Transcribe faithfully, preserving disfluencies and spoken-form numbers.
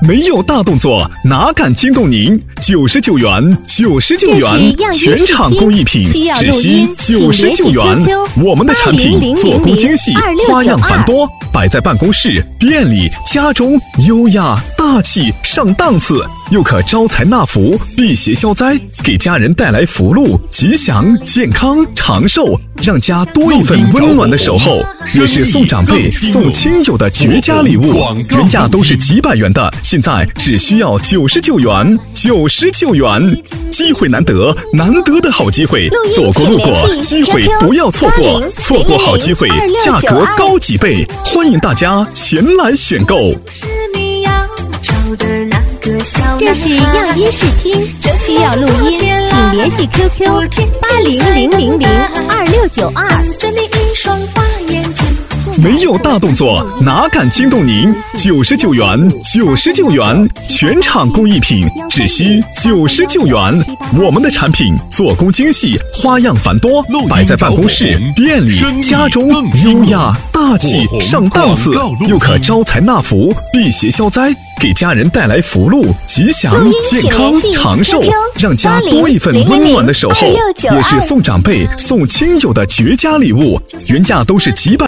没有大动作，哪敢惊动您？九十九元，九十九元，全场工艺品，只需九十九元。我们的产品做工精细，花样繁多，摆在办公室、店里、家中，优雅大气上档次，又可招财纳福、辟邪消灾，给家人带来福禄、吉祥、健康、长寿，让家多一份温暖的守候，也是送长辈、送亲友的绝佳礼物。原价都是几百元的，现在只需要九十九元，九十九元，机会难得，难得的好机会，走过路过，机会不要错过，错过好机会，价格高几倍，欢迎大家前来选购。 这是样音视听，需要录音，请联系 Q Q 八零零零零二六九二。 没有大动作，哪敢惊动您？九十九元，九十九元，全场工艺品，只需九十九元。我们的产品做工精细，花样繁多，摆在办公室、店里、家中，优雅大气上档次，又可招财纳福、辟邪消灾，给家人带来福禄、吉祥、健康、长寿，让家多一份温暖的守候，也是送长辈、送亲友的绝佳礼物。原价都是几百